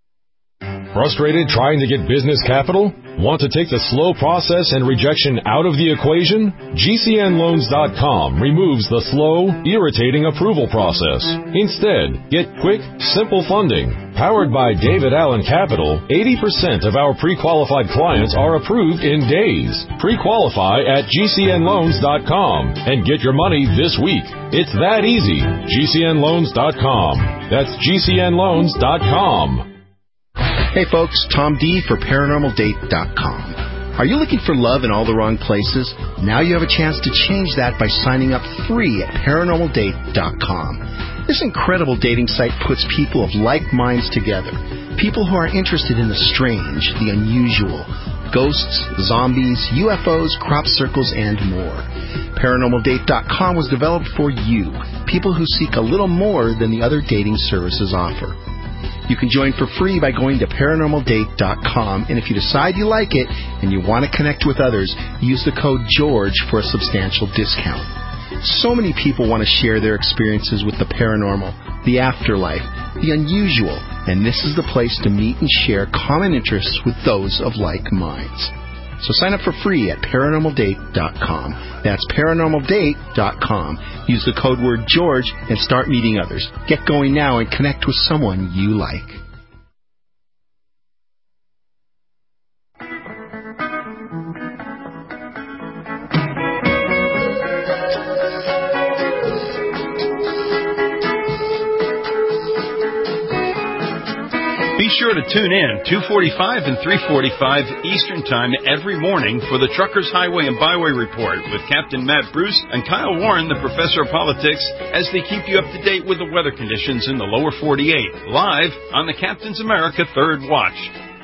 Frustrated trying to get business capital? Want to take the slow process and rejection out of the equation? G C N loans dot com removes the slow, irritating approval process. Instead, get quick, simple funding. Powered by David Allen Capital, eighty percent of our pre-qualified clients are approved in days. Pre-qualify at G C N loans dot com and get your money this week. It's that easy. G C N loans dot com. That's G C N loans dot com. Hey folks, Tom D for paranormal date dot com. Are you looking for love in all the wrong places? Now you have a chance to change that by signing up free at paranormal date dot com. This incredible dating site puts people of like minds together. People who are interested in the strange, the unusual, ghosts, zombies, U F Os, crop circles, and more. paranormal date dot com was developed for you, people who seek a little more than the other dating services offer. You can join for free by going to paranormal date dot com, and if you decide you like it and you want to connect with others, use the code GEORGE for a substantial discount. So many people want to share their experiences with the paranormal, the afterlife, the unusual, and this is the place to meet and share common interests with those of like minds. So sign up for free at paranormal date dot com. That's paranormal date dot com. Use the code word George and start meeting others. Get going now and connect with someone you like. Be sure to tune in two forty-five and three forty-five Eastern Time every morning for the Truckers Highway and Byway Report with Captain Matt Bruce and Kyle Warren, the Professor of Politics, as they keep you up to date with the weather conditions in the lower forty-eight, live on the Captain's America Third Watch.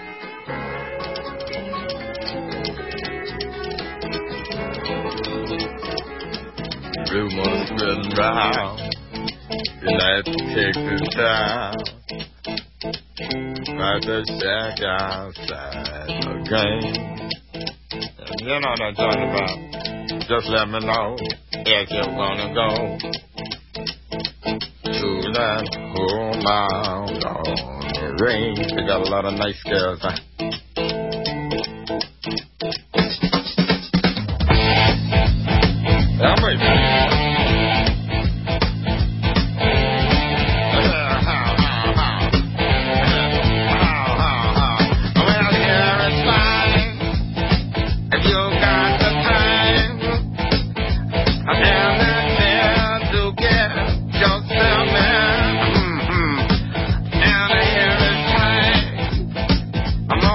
Rumors spreading round, you like to take the time. Like the shack outside the game. You know what I'm talking about. Just let me know if you wanna go to that whole mile on the range. They got a lot of nice girls. Huh? I'm ready. I'm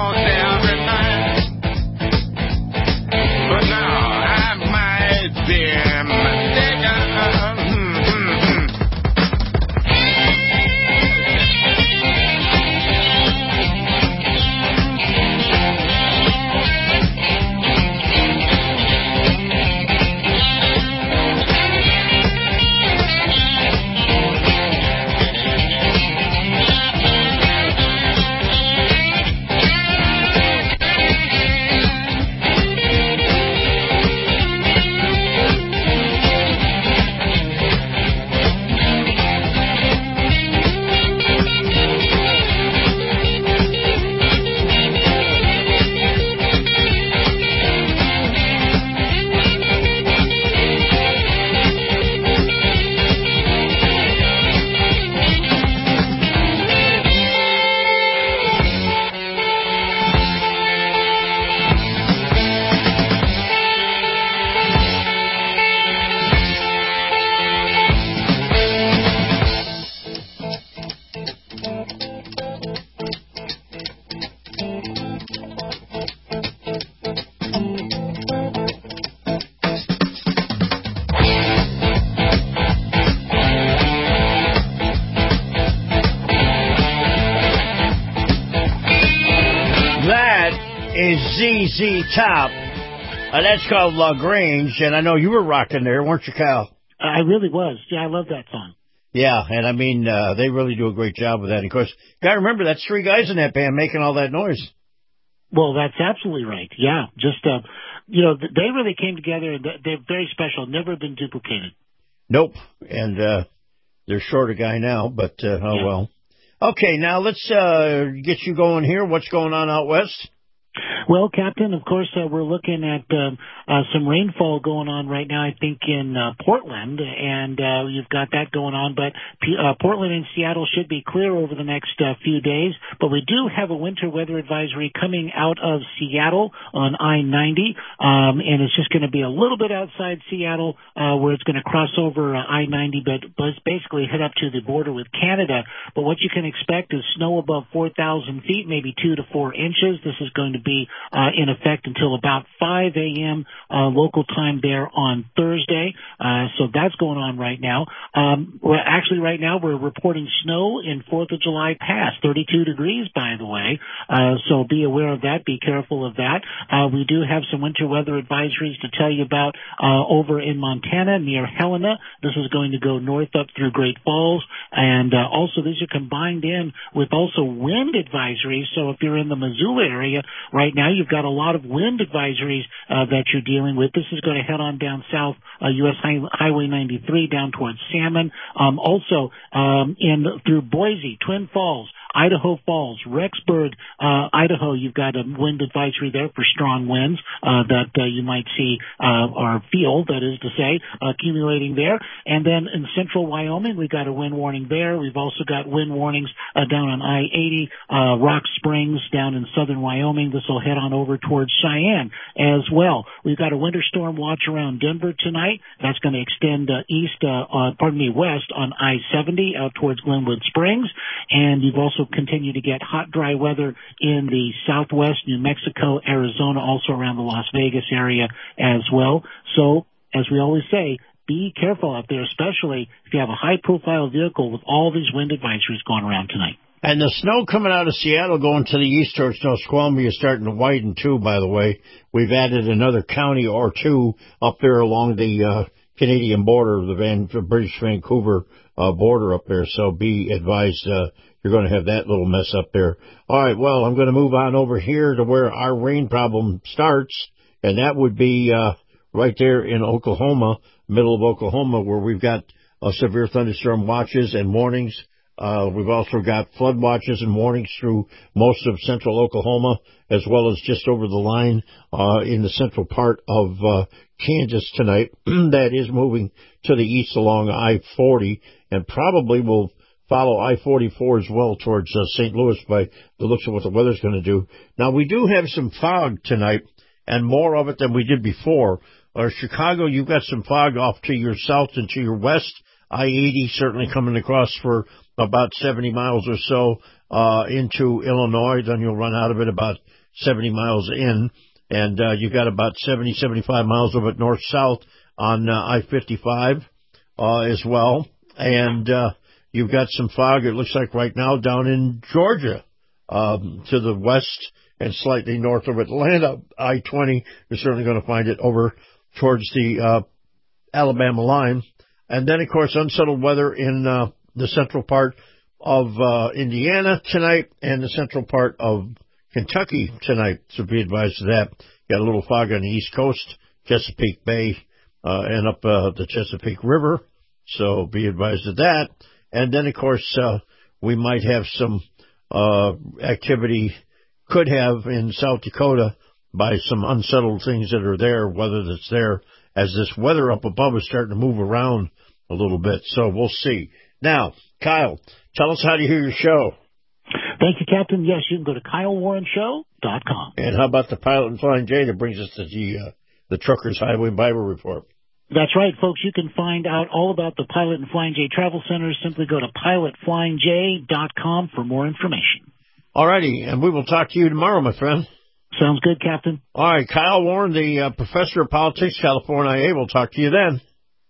Z Z Top. Uh, that's called La Grange, and I know you were rocking there, weren't you, Kyle? I really was. Yeah, I love that song. Yeah, and I mean, uh, they really do a great job with that. And of course, got to remember, that's three guys in that band making all that noise. Well, that's absolutely right. Yeah, just, uh, you know, they really came together, and they're very special, never been duplicated. Nope, and uh, they're short a guy now, but uh, oh yeah. well. Okay, now let's uh, get you going here. What's going on out west? Well, Captain, of course, uh, we're looking at uh, uh, some rainfall going on right now, I think, in uh, Portland, and uh, you've got that going on. But uh, Portland and Seattle should be clear over the next uh, few days. But we do have a winter weather advisory coming out of Seattle on I ninety, um, and it's just going to be a little bit outside Seattle uh, where it's going to cross over uh, I ninety, but, but it's basically head up to the border with Canada. But what you can expect is snow above four thousand feet, maybe two to four inches. This is going to be uh, in effect until about five a.m. Uh, local time there on Thursday. Uh, so that's going on right now. Um, we're actually right now we're reporting snow in fourth of July Pass, thirty-two degrees, by the way. Uh, so be aware of that. Be careful of that. Uh, we do have some winter weather advisories to tell you about uh, over in Montana near Helena. This is going to go north up through Great Falls. And uh, also these are combined in with also wind advisories. So if you're in the Missoula area right now, you've got a lot of wind advisories uh, that you're dealing with. This is going to head on down south, uh, U S Highway ninety-three down towards Salmon. Um, also, um, in through Boise, Twin Falls, Idaho Falls, Rexburg, uh, Idaho, you've got a wind advisory there for strong winds uh, that uh, you might see uh, or feel, that is to say, uh, accumulating there. And then in central Wyoming, we've got a wind warning there. We've also got wind warnings uh, down on I eighty, uh, Rock Springs down in southern Wyoming. This will head on over towards Cheyenne as well. We've got a winter storm watch around Denver tonight. That's going to extend uh, east, uh, uh, pardon me, west on I seventy out towards Glenwood Springs. And you've also continue to get hot, dry weather in the southwest, New Mexico, Arizona, also around the Las Vegas area as well. So, as we always say, be careful out there, especially if you have a high-profile vehicle with all these wind advisories going around tonight. And the snow coming out of Seattle going to the east towards Snoqualmie is starting to widen, too, by the way. We've added another county or two up there along the uh, Canadian border, the Van, British Vancouver uh, border up there, so be advised uh, you're going to have that little mess up there. All right, well, I'm going to move on over here to where our rain problem starts, and that would be uh, right there in Oklahoma, middle of Oklahoma, where we've got uh, severe thunderstorm watches and warnings. Uh, we've also got flood watches and warnings through most of central Oklahoma, as well as just over the line uh, in the central part of uh, Kansas tonight. That is moving to the east along I forty, and probably will follow I forty-four as well towards uh, Saint Louis by the looks of what the weather's going to do. Now, we do have some fog tonight, and more of it than we did before. Uh, Chicago, you've got some fog off to your south and to your west. I eighty certainly coming across for about seventy miles or so uh, into Illinois. Then you'll run out of it about seventy miles in. And uh, you've got about seventy, seventy-five miles of it north-south on uh, I fifty-five uh, as well. And uh, you've got some fog, it looks like right now, down in Georgia um, to the west and slightly north of Atlanta. I twenty, you're certainly going to find it over towards the uh, Alabama line. And then, of course, unsettled weather in uh, the central part of uh, Indiana tonight and the central part of Kentucky tonight. So be advised of that. Got a little fog on the East Coast, Chesapeake Bay, uh, and up uh, the Chesapeake River. So be advised of that. And then, of course, uh, we might have some uh, activity, could have in South Dakota by some unsettled things that are there, weather that's there, as this weather up above is starting to move around a little bit. So we'll see. Now, Kyle, tell us how to hear your show. Thank you, Captain. Yes, you can go to Kyle Warren Show dot com. And how about the Pilot and Flying J that brings us to the, uh, the Truckers Highway Bible Report? That's right, folks. You can find out all about the Pilot and Flying J Travel Centers. Simply go to Pilot Flying J dot com for more information. All righty, and we will talk to you tomorrow, my friend. Sounds good, Captain. All right, Kyle Warren, the uh, professor of politics, California I A. We'll talk to you then.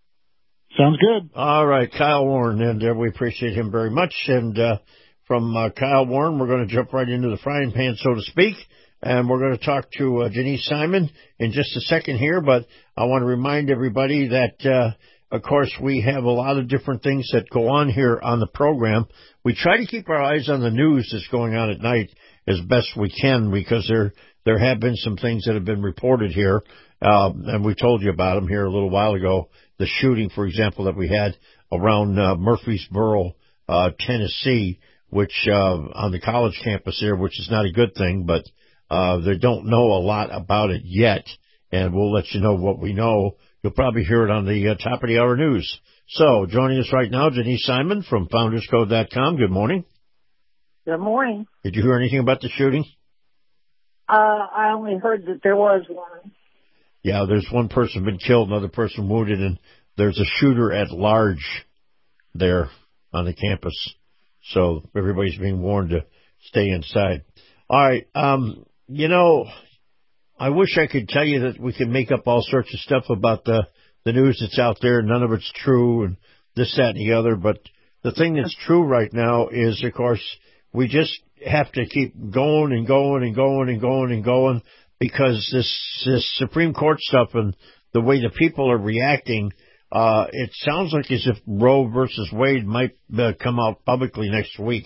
Sounds good. All right, Kyle Warren, and uh, we appreciate him very much. And uh, from uh, Kyle Warren, we're going to jump right into the frying pan, so to speak. and we're going to talk to uh, Denise Simon in just a second here, but I want to remind everybody that, uh, of course, we have a lot of different things that go on here on the program. We try to keep our eyes on the news that's going on at night as best we can, because there there have been some things that have been reported here, uh, and we told you about them here a little while ago. The shooting, for example, that we had around uh, Murfreesboro, uh, Tennessee, which uh, on the college campus there, which is not a good thing, but uh, they don't know a lot about it yet, and we'll let you know what we know. You'll probably hear it on the uh, top of the hour news. So, joining us right now, Denise Simon from Founders Code dot com. Good morning. Good morning. Did you hear anything about the shooting? Uh, I only heard that there was one. Yeah, there's one person been killed, another person wounded, and there's a shooter at large there on the campus. So everybody's being warned to stay inside. All right. Um, you know, I wish I could tell you that we can make up all sorts of stuff about the, the news that's out there. None of it's true and this, that, and the other. But the thing that's true right now is, of course, we just have to keep going and going and going and going and going, because this, this Supreme Court stuff and the way the people are reacting, uh, it sounds like as if Roe versus Wade might uh, come out publicly next week.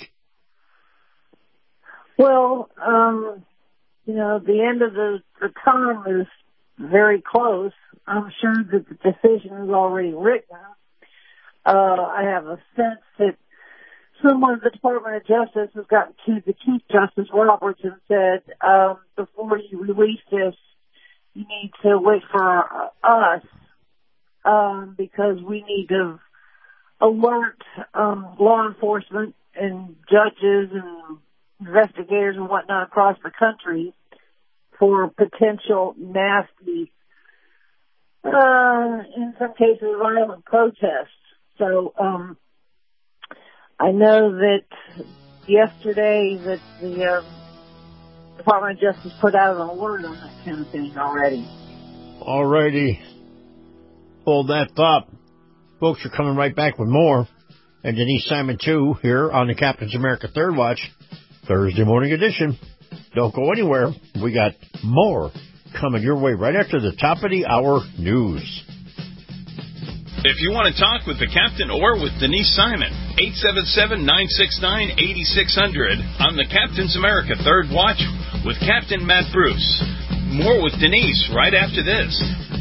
Well, um, you know, the end of the, the term is very close. I'm sure that the decision is already written. Uh, I have a sense that someone at the Department of Justice has gotten to the Chief Justice Roberts and said, um, before you release this, you need to wait for us, um, because we need to alert um, law enforcement and judges and investigators and whatnot across the country for potential nasty, uh, in some cases, violent protests. So, um, I know that yesterday that the uh, Department of Justice put out an alert on that kind of thing already. All righty. Hold that thought. Folks are coming right back with more. And Denise Simon, too, here on the Captain's America Third Watch, Thursday morning edition. Don't go anywhere. We got more coming your way right after the top of the hour news. If you want to talk with the captain or with Denise Simon, eight seven seven, nine six nine, eight six zero zero on the Captain's America Third Watch with Captain Matt Bruce. More with Denise right after this.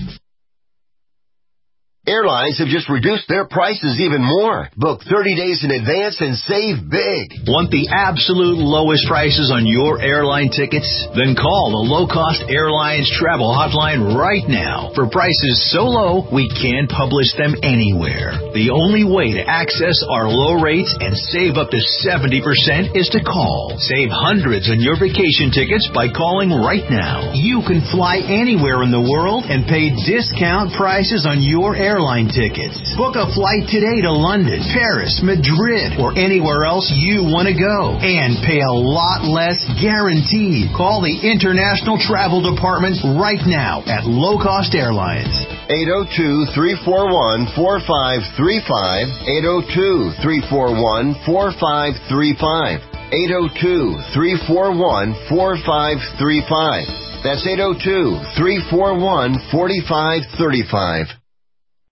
Airlines have just reduced their prices even more. Book thirty days in advance and save big. Want the absolute lowest prices on your airline tickets? Then call the Low Cost Airlines Travel Hotline right now. For prices so low, we can't publish them anywhere. The only way to access our low rates and save up to seventy percent is to call. Save hundreds on your vacation tickets by calling right now. You can fly anywhere in the world and pay discount prices on your airline Airline tickets. Book a flight today to London, Paris, Madrid, or anywhere else you want to go. And pay a lot less guaranteed. Call the International Travel Department right now at Low Cost Airlines. eight oh two, three four one, four five three five. eight oh two, three four one, four five three five. eight oh two, three four one, four five three five. That's eight oh two, three four one, four five three five.